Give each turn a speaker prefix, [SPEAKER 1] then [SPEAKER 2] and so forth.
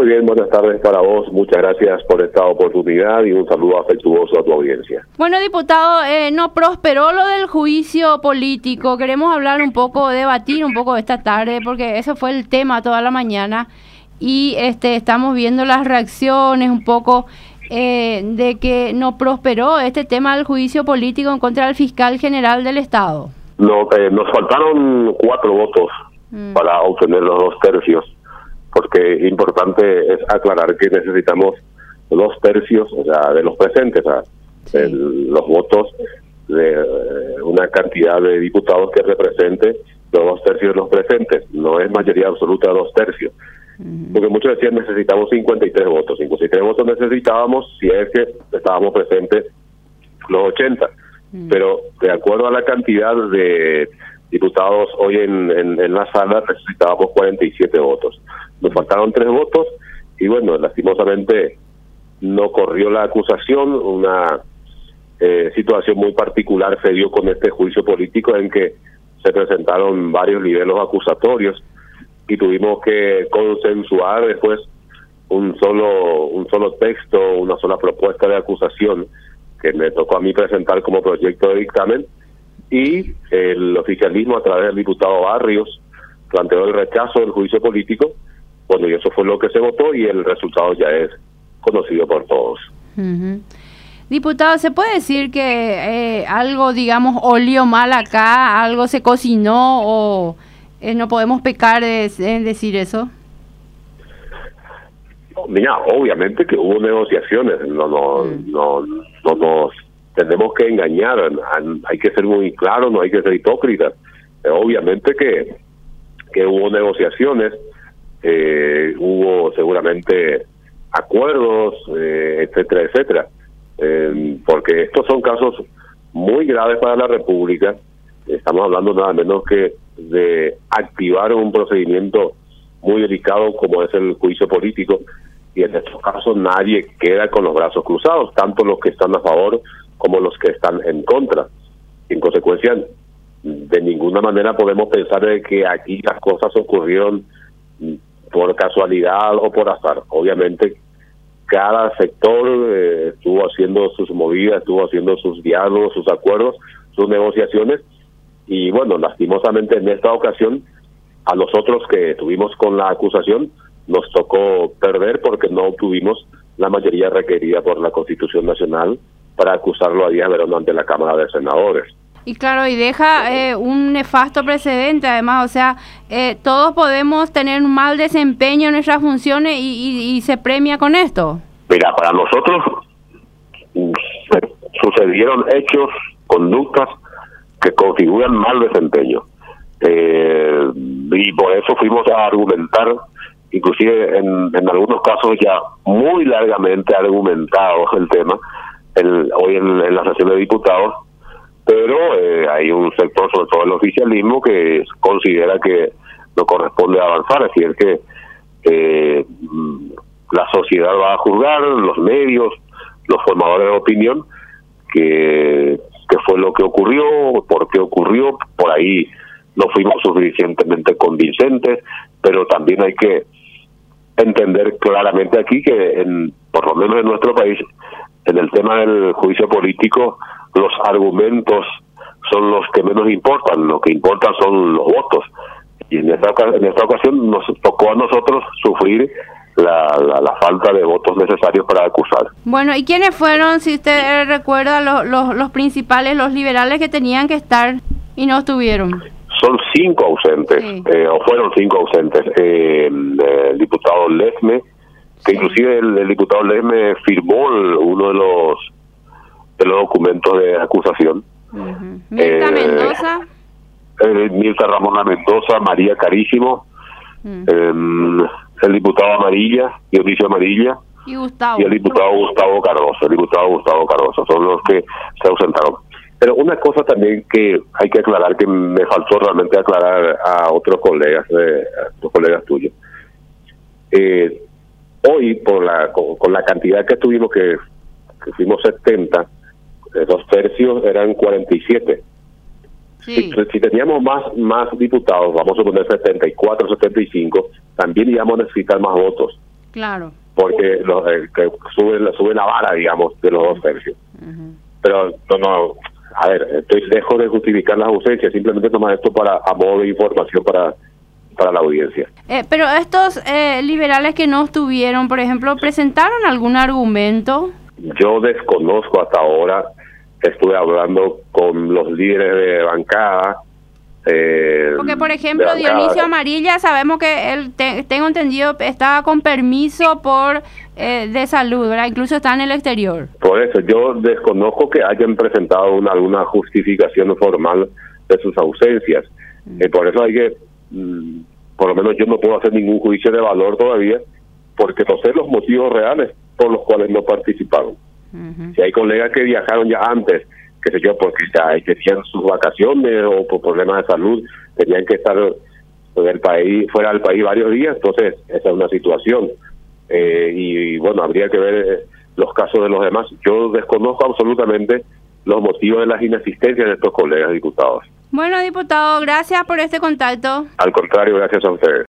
[SPEAKER 1] bien, buenas tardes para vos. Muchas gracias por esta oportunidad y un saludo afectuoso a tu audiencia.
[SPEAKER 2] Bueno, diputado, no prosperó lo del juicio político. Queremos hablar un poco, debatir un poco esta tarde, porque ese fue el tema toda la mañana. Y estamos viendo las reacciones un poco de que no prosperó este tema del juicio político en contra del fiscal general del Estado.
[SPEAKER 1] No, nos faltaron 4 votos para obtener los 2 tercios, porque importante es aclarar que necesitamos 2 tercios, o sea, de los presentes, los votos de una cantidad de diputados que represente los 2 tercios de los presentes. No es mayoría absoluta 2 tercios. Porque muchos decían necesitamos 53 votos. 53 votos necesitábamos si es que estábamos presentes los 80. Pero de acuerdo a la cantidad de diputados hoy en la sala, necesitábamos 47 votos. Nos faltaron 3 votos y bueno, lastimosamente no corrió la acusación. Una situación muy particular se dio con este juicio político en que se presentaron varios niveles acusatorios y tuvimos que consensuar después un solo texto, una sola propuesta de acusación que me tocó a mí presentar como proyecto de dictamen, y el oficialismo a través del diputado Barrios planteó el rechazo del juicio político. Bueno, y eso fue lo que se votó y el resultado ya es conocido por todos.
[SPEAKER 2] Diputado, ¿se puede decir que algo, digamos, olió mal acá, algo se cocinó o no podemos pecar en decir eso?
[SPEAKER 1] Mira, obviamente que hubo negociaciones, no nos tenemos que engañar, hay que ser muy claros, no hay que ser hipócritas. Obviamente que hubo negociaciones, hubo seguramente acuerdos, etcétera, etcétera, porque estos son casos muy graves para la República. Estamos hablando nada menos que de activar un procedimiento muy delicado como es el juicio político, y en estos casos nadie queda con los brazos cruzados, tanto los que están a favor como los que están en contra. En consecuencia, de ninguna manera podemos pensar de que aquí las cosas ocurrieron por casualidad o por azar. Obviamente cada sector estuvo haciendo sus movidas, estuvo haciendo sus diálogos, sus acuerdos, sus negociaciones, y bueno, lastimosamente en esta ocasión a nosotros que estuvimos con la acusación nos tocó perder porque no obtuvimos la mayoría requerida por la Constitución Nacional para acusarlo a Díaz Verón ante la Cámara de Senadores.
[SPEAKER 2] Y claro, y deja un nefasto precedente además, o sea, todos podemos tener un mal desempeño en nuestras funciones y se premia con esto.
[SPEAKER 1] Mira, para nosotros sucedieron hechos, conductas que configuran mal desempeño. Y por eso fuimos a argumentar, inclusive en algunos casos ya muy largamente argumentado el tema, hoy en la sesión de diputados, pero hay un sector, sobre todo el oficialismo, que considera que no corresponde avanzar, es decir, que la sociedad va a juzgar, los medios, los formadores de opinión, que fue lo que ocurrió, por qué ocurrió. Por ahí no fuimos suficientemente convincentes, pero también hay que entender claramente aquí que por lo menos en nuestro país, en el tema del juicio político, los argumentos son los que menos importan, lo que importa son los votos, y en esta ocasión nos tocó a nosotros sufrir la falta de votos necesarios para acusar.
[SPEAKER 2] Bueno, ¿y quiénes fueron, si usted recuerda, los principales, los liberales que tenían que estar y no estuvieron?
[SPEAKER 1] Son 5 ausentes, sí. O fueron 5 ausentes. El diputado Lesme, que inclusive el diputado Lesme firmó uno de los documentos de acusación.
[SPEAKER 2] Mirta Mendoza.
[SPEAKER 1] Mirta Ramona Mendoza, María Carísimo, el diputado Amarilla, Dionisio Amarilla,
[SPEAKER 2] y
[SPEAKER 1] el diputado Gustavo Cardoso, son los que se ausentaron. Pero una cosa también que hay que aclarar, que me faltó realmente aclarar a otros colegas tuyos. Hoy, con la cantidad que tuvimos, que fuimos 70, 2 tercios eran 47. Sí. Si teníamos más diputados, vamos a poner 74, 75, también íbamos a necesitar más votos.
[SPEAKER 2] Claro.
[SPEAKER 1] Porque que suben la vara, digamos, de los 2 tercios. Pero no, a ver, estoy lejos de justificar las ausencias, simplemente tomar esto a modo de información para la audiencia.
[SPEAKER 2] Pero estos liberales que no estuvieron, por ejemplo, ¿presentaron algún argumento?
[SPEAKER 1] Yo desconozco hasta ahora, estuve hablando con los líderes de bancada.
[SPEAKER 2] Porque, por ejemplo, Dionisio Amarilla, sabemos que él, tengo entendido, estaba con permiso de salud, ¿verdad? Incluso está en el exterior.
[SPEAKER 1] Por eso, yo desconozco que hayan presentado alguna justificación formal de sus ausencias. Por eso hay que, por lo menos yo no puedo hacer ningún juicio de valor todavía, porque no sé los motivos reales por los cuales no participaron. Si hay colegas que viajaron ya antes, qué sé yo, porque ya tenían sus vacaciones o por problemas de salud, tenían que estar fuera del país varios días, entonces esa es una situación. Y bueno, habría que ver los casos de los demás. Yo desconozco absolutamente los motivos de las inasistencias de estos colegas diputados.
[SPEAKER 2] Bueno, diputado, gracias por este contacto.
[SPEAKER 1] Al contrario, gracias a ustedes.